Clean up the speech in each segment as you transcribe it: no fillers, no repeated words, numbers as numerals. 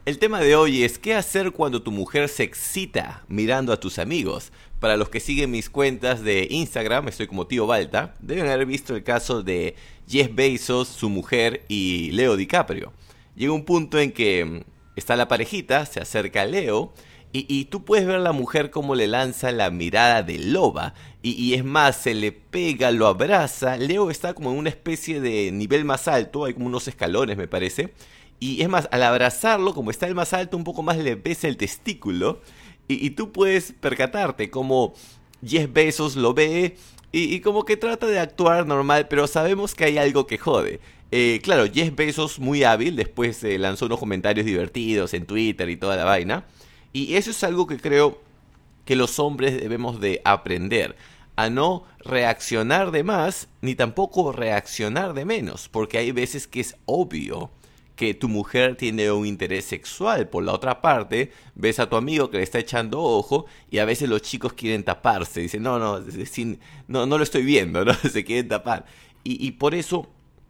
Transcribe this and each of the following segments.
El tema de hoy es qué hacer cuando tu mujer se excita mirando a tus amigos. Para los que siguen mis cuentas de Instagram, estoy como Tío Balta, deben haber visto el caso de Jeff Bezos, su mujer y Leo DiCaprio. Llega un punto en que está la parejita, se acerca a Leo y tú puedes ver a la mujer como le lanza la mirada de loba y es más, se le pega, lo abraza. Leo está como en una especie de nivel más alto, hay como unos escalones me parece. Y es más, al abrazarlo, como está el más alto, un poco más le besa el testículo. Y tú puedes percatarte como Jeff Bezos lo ve y como que trata de actuar normal, pero sabemos que hay algo que jode. Claro, Jeff Bezos muy hábil, después lanzó unos comentarios divertidos en Twitter y toda la vaina. Y eso es algo que creo que los hombres debemos de aprender. A no reaccionar de más, ni tampoco reaccionar de menos. Porque hay veces que es obvio que tu mujer tiene un interés sexual. Por la otra parte, ves a tu amigo que le está echando ojo y a veces los chicos quieren taparse. Dicen, no lo estoy viendo, ¿no? Se quieren tapar. Y por eso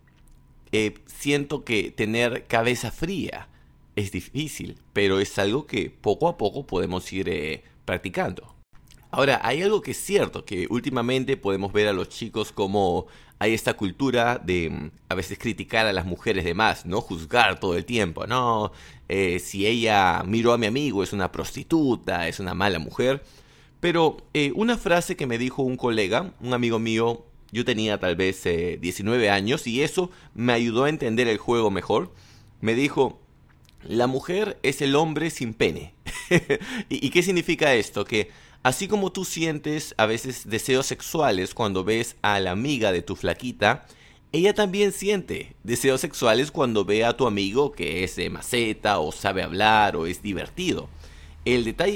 siento que tener cabeza fría es difícil, pero es algo que poco a poco podemos ir practicando. Ahora, hay algo que es cierto, que últimamente podemos ver a los chicos como hay esta cultura de a veces criticar a las mujeres de más, ¿no? Juzgar todo el tiempo, ¿no? Si ella miró a mi amigo es una prostituta, es una mala mujer. Pero una frase que me dijo un colega, un amigo mío, yo tenía tal vez 19 años y eso me ayudó a entender el juego mejor. Me dijo, la mujer es el hombre sin pene. ¿Y qué significa esto? Que así como tú sientes a veces deseos sexuales cuando ves a la amiga de tu flaquita, ella también siente deseos sexuales cuando ve a tu amigo que es maceta o sabe hablar o es divertido. El detalle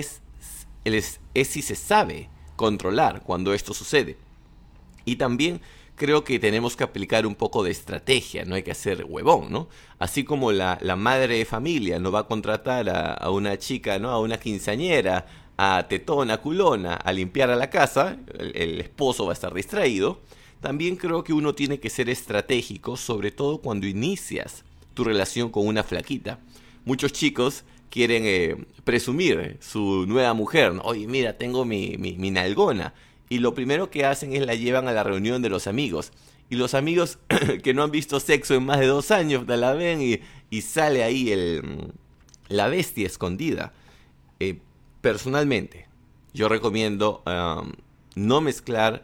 es si se sabe controlar cuando esto sucede. Y también creo que tenemos que aplicar un poco de estrategia, no hay que hacer huevón, ¿no? Así como la madre de familia no va a contratar a una chica, ¿no? A una quinceañera, a tetona, culona, a limpiar a la casa, el esposo va a estar distraído. También creo que uno tiene que ser estratégico, sobre todo cuando inicias tu relación con una flaquita. Muchos chicos quieren presumir su nueva mujer, ¿no? Oye, mira, tengo mi nalgona. Y lo primero que hacen es la llevan a la reunión de los amigos. Y los amigos que no han visto sexo en más de 2 años, la ven y sale ahí la bestia escondida. Personalmente, yo recomiendo no mezclar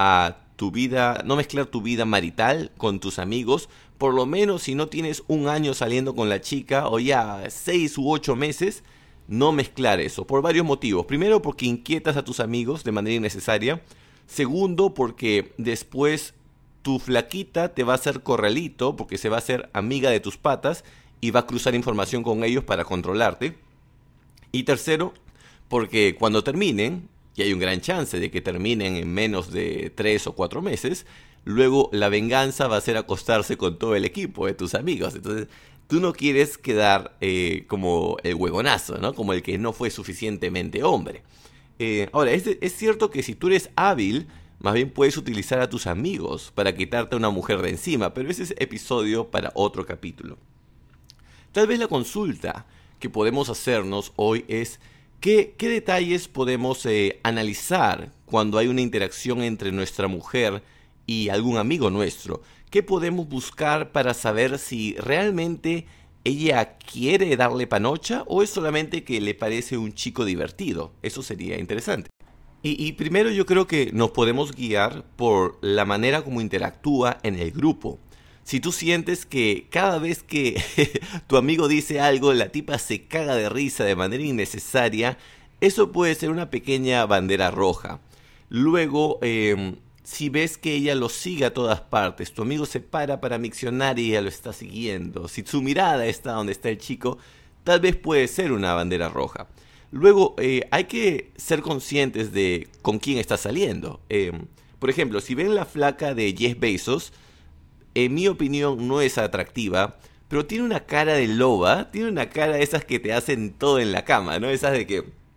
no mezclar tu vida marital con tus amigos. Por lo menos si no tienes 1 año saliendo con la chica o ya 6 u 8 meses, no mezclar eso, por varios motivos. Primero, porque inquietas a tus amigos de manera innecesaria. Segundo, porque después tu flaquita te va a hacer corralito, porque se va a hacer amiga de tus patas y va a cruzar información con ellos para controlarte. Y tercero, porque cuando terminen, y hay un gran chance de que terminen en menos de 3 o 4 meses, luego la venganza va a ser acostarse con todo el equipo de tus amigos. Entonces, tú no quieres quedar como el huevonazo, ¿no? Como el que no fue suficientemente hombre. Ahora, es cierto que si tú eres hábil, más bien puedes utilizar a tus amigos para quitarte a una mujer de encima, pero ese es episodio para otro capítulo. Tal vez la consulta que podemos hacernos hoy es ¿qué detalles podemos analizar cuando hay una interacción entre nuestra mujer y algún amigo nuestro? ¿Qué podemos buscar para saber si realmente ella quiere darle panocha o es solamente que le parece un chico divertido? Eso sería interesante. Y primero yo creo que nos podemos guiar por la manera como interactúa en el grupo. Si tú sientes que cada vez que tu amigo dice algo, la tipa se caga de risa de manera innecesaria, eso puede ser una pequeña bandera roja. Luego, si ves que ella lo sigue a todas partes, tu amigo se para miccionar y ella lo está siguiendo. Si su mirada está donde está el chico, tal vez puede ser una bandera roja. Luego, hay que ser conscientes de con quién está saliendo. Por ejemplo, si ven la flaca de Jeff Bezos, en mi opinión no es atractiva, pero tiene una cara de loba, tiene una cara de esas que te hacen todo en la cama, ¿no? Esas de que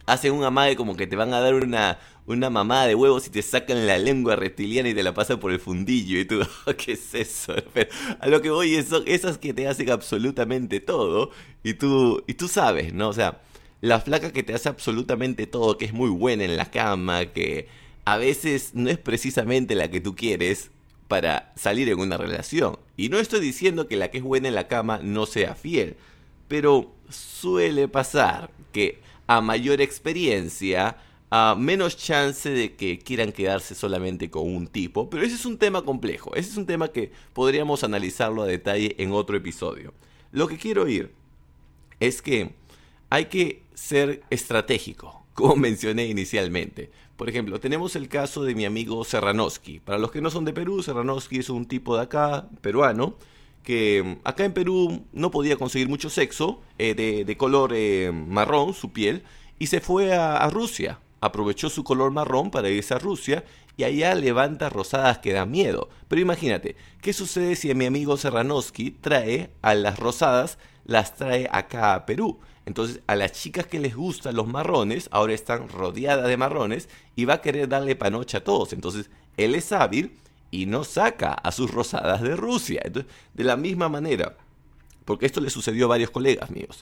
hacen un amague como que te van a dar una mamada de huevos y te sacan la lengua reptiliana y te la pasan por el fundillo. Y tú, ¿qué es eso? Pero a lo que voy es, son esas que te hacen absolutamente todo. Y tú sabes, ¿no? O sea, la flaca que te hace absolutamente todo, que es muy buena en la cama, que a veces no es precisamente la que tú quieres para salir en una relación. Y no estoy diciendo que la que es buena en la cama no sea fiel, pero suele pasar que a mayor experiencia, a menos chance de que quieran quedarse solamente con un tipo. Pero ese es un tema complejo, ese es un tema que podríamos analizarlo a detalle en otro episodio. Lo que quiero ir es que hay que ser estratégico, como mencioné inicialmente. Por ejemplo, tenemos el caso de mi amigo Serranoski. Para los que no son de Perú, Serranoski es un tipo de acá, peruano, que acá en Perú no podía conseguir mucho sexo, de color marrón, su piel, y se fue a Rusia. Aprovechó su color marrón para irse a Rusia y allá levanta rosadas que dan miedo. Pero imagínate, ¿qué sucede si a mi amigo Serranoski trae a las rosadas, las trae acá a Perú? Entonces a las chicas que les gustan los marrones, ahora están rodeadas de marrones y va a querer darle panocha a todos. Entonces él es hábil y no saca a sus rosadas de Rusia. Entonces, de la misma manera, porque esto le sucedió a varios colegas míos,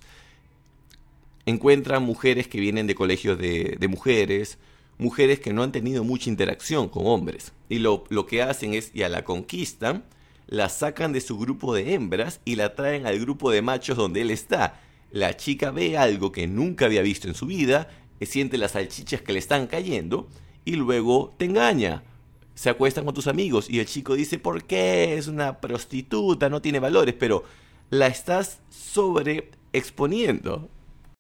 encuentran mujeres que vienen de colegios de mujeres, mujeres que no han tenido mucha interacción con hombres. Y lo que hacen es, ya la conquistan, la sacan de su grupo de hembras y la traen al grupo de machos donde él está. La chica ve algo que nunca había visto en su vida, siente las salchichas que le están cayendo y luego te engaña. Se acuestan con tus amigos y el chico dice, ¿por qué? Es una prostituta, no tiene valores, pero la estás sobreexponiendo.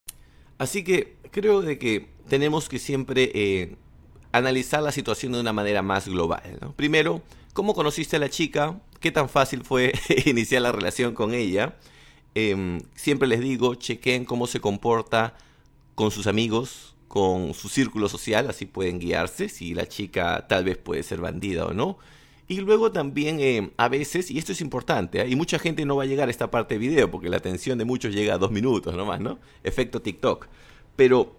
Así que creo de que tenemos que siempre analizar la situación de una manera más global, ¿no? Primero, ¿cómo conociste a la chica? ¿Qué tan fácil fue iniciar la relación con ella? Siempre les digo, chequen cómo se comporta con sus amigos, con su círculo social, así pueden guiarse si la chica tal vez puede ser bandida o no. Y luego también a veces, y esto es importante, y mucha gente no va a llegar a esta parte de video porque la atención de muchos llega a 2 minutos nomás, ¿no? Efecto TikTok. Pero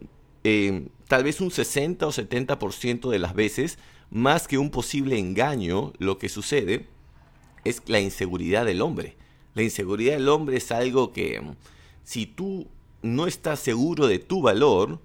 tal vez un 60 o 70% de las veces, más que un posible engaño, lo que sucede es la inseguridad del hombre. La inseguridad del hombre es algo que si tú no estás seguro de tu valor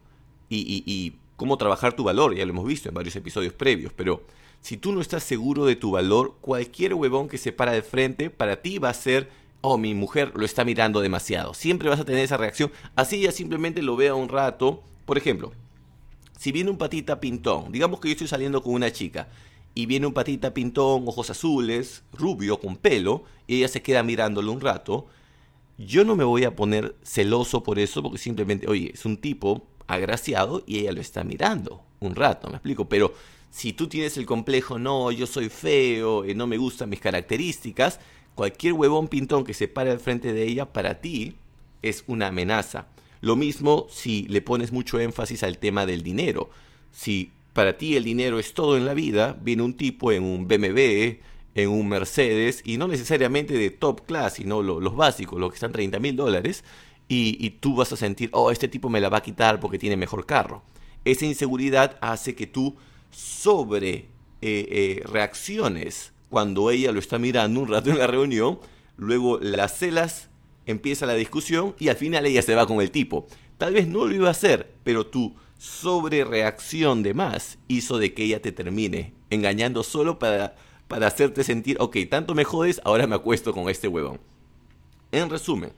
y cómo trabajar tu valor, ya lo hemos visto en varios episodios previos, pero si tú no estás seguro de tu valor, cualquier huevón que se para de frente para ti va a ser, oh, mi mujer lo está mirando demasiado. Siempre vas a tener esa reacción, así ya simplemente lo vea un rato. Por ejemplo, si viene un patita pintón, digamos que yo estoy saliendo con una chica y viene un patita pintón, ojos azules, rubio, con pelo, y ella se queda mirándolo un rato, yo no me voy a poner celoso por eso, porque simplemente, oye, es un tipo agraciado y ella lo está mirando un rato, ¿me explico? Pero si tú tienes el complejo, no, yo soy feo, no me gustan mis características, cualquier huevón pintón que se pare al frente de ella, para ti es una amenaza. Lo mismo si le pones mucho énfasis al tema del dinero. Si para ti el dinero es todo en la vida, viene un tipo en un BMW, en un Mercedes, y no necesariamente de top class, sino los básicos, los que están $30,000, y tú vas a sentir, oh, este tipo me la va a quitar porque tiene mejor carro. Esa inseguridad hace que tú sobre reacciones cuando ella lo está mirando un rato en la reunión, luego las celas, empieza la discusión y al final ella se va con el tipo. Tal vez no lo iba a hacer, pero tu sobre reacción de más hizo de que ella te termine engañando solo para hacerte sentir, ok, tanto me jodes, ahora me acuesto con este huevón. En resumen,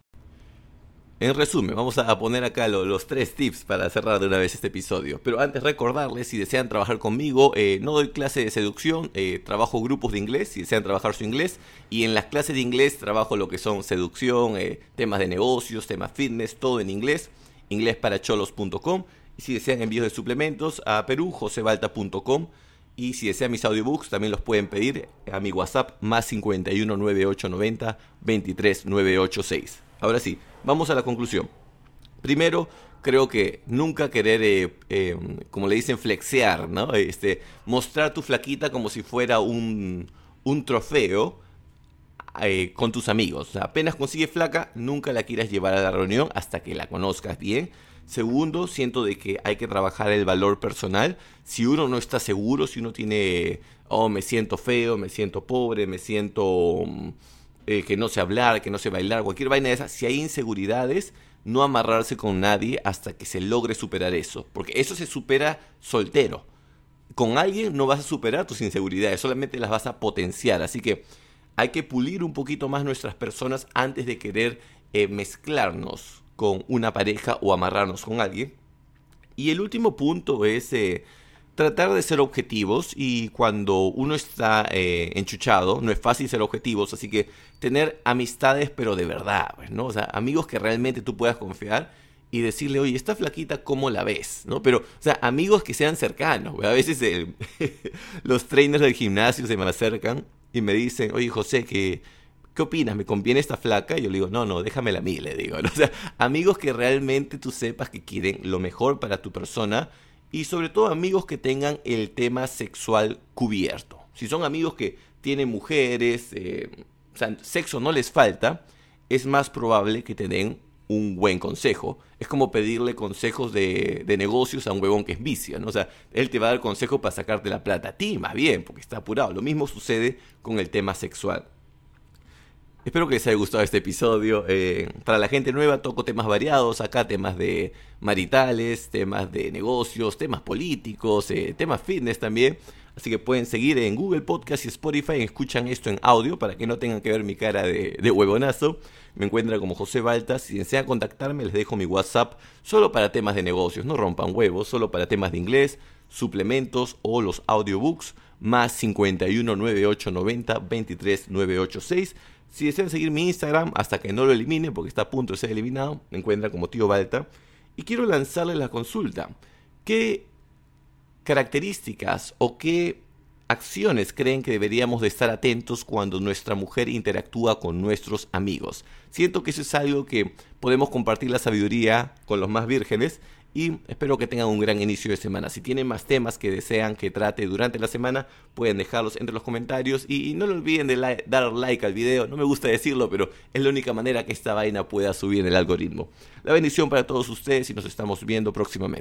vamos a poner acá los 3 tips para cerrar de una vez este episodio. Pero antes recordarles, si desean trabajar conmigo, no doy clase de seducción, trabajo grupos de inglés, si desean trabajar su inglés. Y en las clases de inglés trabajo lo que son seducción, temas de negocios, temas fitness, todo en inglés, inglesparacholos.com. Y si desean envíos de suplementos a Perú, josebalta.com. Y si desean mis audiobooks, también los pueden pedir a mi WhatsApp, más 51 9890 23 986. Ahora sí, vamos a la conclusión. Primero, creo que nunca querer, como le dicen, flexear, ¿no? Mostrar tu flaquita como si fuera un trofeo con tus amigos. O sea, apenas consigues flaca, nunca la quieras llevar a la reunión hasta que la conozcas bien. Segundo, siento de que hay que trabajar el valor personal. Si uno no está seguro, si uno tiene, oh, me siento feo, me siento pobre, me siento que no sé hablar, que no sé bailar, cualquier vaina de esas, si hay inseguridades, no amarrarse con nadie hasta que se logre superar eso. Porque eso se supera soltero. Con alguien no vas a superar tus inseguridades, solamente las vas a potenciar. Así que hay que pulir un poquito más nuestras personas antes de querer mezclarnos con una pareja o amarrarnos con alguien. Y el último punto es tratar de ser objetivos, y cuando uno está enchuchado no es fácil ser objetivos, así que tener amistades pero de verdad, pues, ¿no? O sea, amigos que realmente tú puedas confiar y decirle, oye, esta flaquita, ¿cómo la ves? ¿No? Pero, o sea, amigos que sean cercanos, pues. A veces los trainers del gimnasio se me acercan y me dicen, oye, José, ¿qué opinas? ¿Me conviene esta flaca? Y yo le digo, no, déjamela a mí, le digo, ¿no? O sea, amigos que realmente tú sepas que quieren lo mejor para tu persona, y sobre todo amigos que tengan el tema sexual cubierto. Si son amigos que tienen mujeres, o sea, sexo no les falta, es más probable que te den un buen consejo. Es como pedirle consejos de negocios a un huevón que es vicio, ¿no? O sea, él te va a dar consejos para sacarte la plata a ti, más bien, porque está apurado. Lo mismo sucede con el tema sexual. Espero que les haya gustado este episodio. Para la gente nueva toco temas variados acá, temas de maritales, temas de negocios, temas políticos, temas fitness también. Así que pueden seguir en Google Podcast y Spotify, escuchan esto en audio para que no tengan que ver mi cara de huevonazo. Me encuentran como José Baltas. Si desean contactarme, les dejo mi WhatsApp solo para temas de negocios. No rompan huevos, solo para temas de inglés, suplementos o los audiobooks. Más 51 98 90 23 986. Si desean seguir mi Instagram hasta que no lo elimine, porque está a punto de ser eliminado, me encuentran como Tío Balta. Y quiero lanzarles la consulta. ¿Qué características o qué acciones creen que deberíamos de estar atentos cuando nuestra mujer interactúa con nuestros amigos? Siento que eso es algo que podemos compartir la sabiduría con los más vírgenes, y espero que tengan un gran inicio de semana. Si tienen más temas que desean que trate durante la semana, pueden dejarlos entre los comentarios, y no lo olviden de dar like al video. No me gusta decirlo, pero es la única manera que esta vaina pueda subir en el algoritmo. La bendición para todos ustedes y nos estamos viendo próximamente.